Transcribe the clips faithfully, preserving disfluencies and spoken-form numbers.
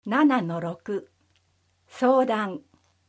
ななのろく 相談。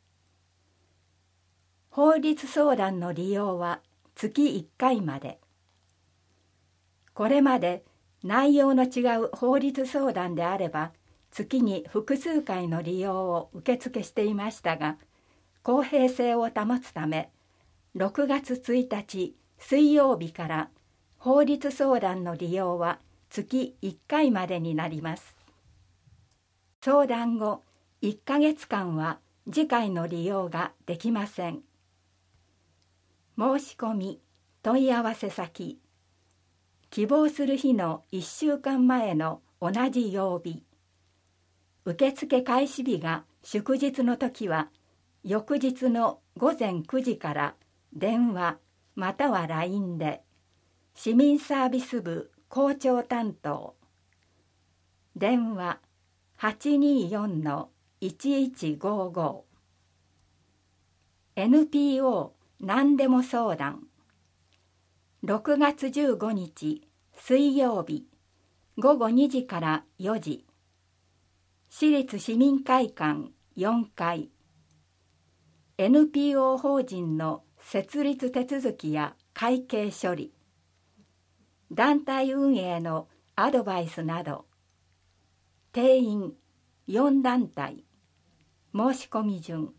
法律相談の利用は月いっかいまで。これまで内容の違う法律相談であれば月に複数回の利用を受付していましたが、公平性を保つためろくがつついたち水曜日から法律相談の利用は月いっかいまでになります。相談後いっかげつかんは次回の利用ができません。申し込み、問い合わせ先、希望する日のいっしゅうかんまえの同じ曜日、受付開始日が祝日の時は翌日のごぜんくじから電話または ライン で、市民サービス部校長担当、電話 はちにーよんのいちいちごーごー、 エヌピーオー 何でも相談、ろくがつじゅうごにち水曜日ごごにじからよじ、市立市民会館よんかい、 エヌピーオー 法人の設立手続きや会計処理、団体運営のアドバイスなど、定員よんだんたい、申し込み順、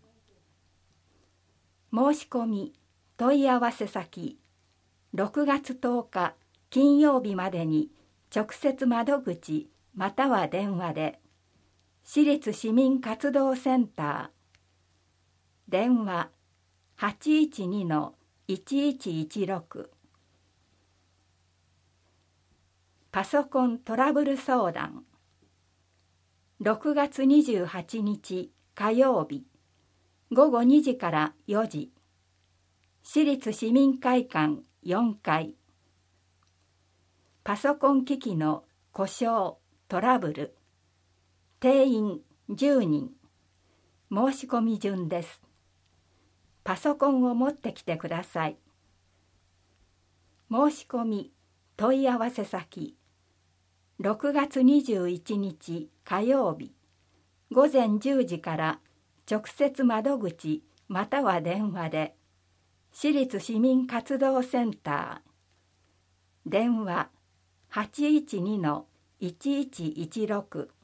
申し込み問い合わせ先、ろくがつとおか金曜日までに直接窓口または電話で、市立市民活動センター、電話 はちいちにのいちいちいちろく、パソコントラブル相談、ろくがつにじゅうはちにち火曜日ごごにじからよじ、市立市民会館よんかい、パソコン機器の故障トラブル、定員じゅうにん、申し込み順です。パソコンを持ってきてください。申し込み問い合わせ先、ろくがつにじゅういちにち火曜日ごぜんじゅうじから直接窓口または電話で、市立市民活動センター、電話 はちいちにのいちいちいちろく、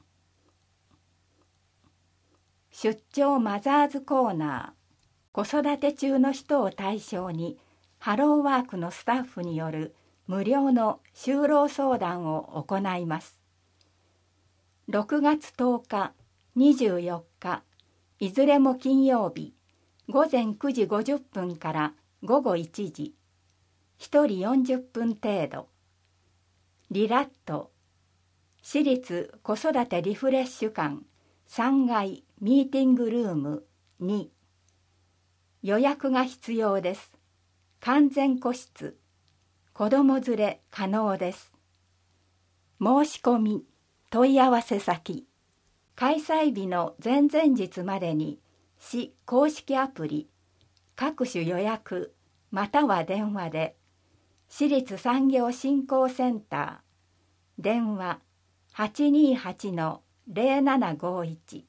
出張マザーズコーナー、子育て中の人を対象にハローワークのスタッフによる無料の就労相談を行います。ろくがつとおか、にじゅうよっか、いずれも金曜日、ごぜんくじごじゅっぷんからごごいちじ、ひとりよんじゅっぷん程度。リラット、市立子育てリフレッシュ館さんがいミーティングルームに。予約が必要です。完全個室、子ども連れ可能です。申し込み、問い合わせ先、開催日の前々日までに市公式アプリ、各種予約または電話で、市立産業振興センター、電話 はちにーはちのぜろななごいち、